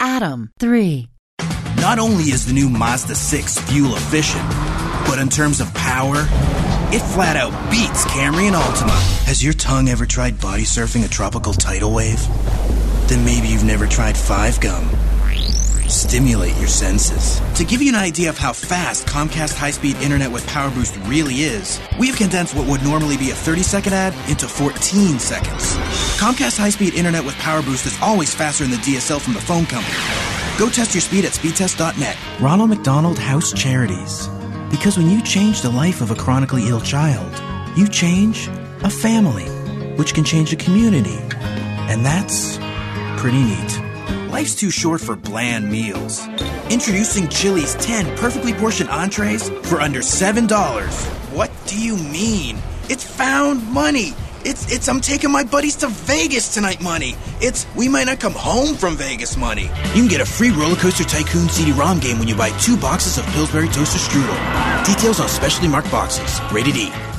Adam 3. Not only is the new Mazda 6 fuel efficient, but in terms of power, it flat out beats Camry and Altima. Has your tongue ever tried body surfing a tropical tidal wave? Then maybe you've never tried 5-Gum. Stimulate your senses. To give you an idea of how fast Comcast high-speed internet with Power Boost really is, we've condensed what would normally be a 30-second ad into 14 seconds. Comcast high-speed internet with Power Boost is always faster than the DSL from the phone company. Go test your speed at speedtest.net. Ronald McDonald House Charities. Because when you change the life of a chronically ill child, you change a family, which can change a community. And that's pretty neat. Life's too short for bland meals. Introducing Chili's 10 perfectly portioned entrees for under $7. What do you mean? It's found money. It's I'm taking my buddies to Vegas tonight money. It's we might not come home from Vegas money. You can get a free Roller Coaster Tycoon CD-ROM game when you buy 2 boxes of Pillsbury Toaster Strudel. Details on specially marked boxes. Rated E.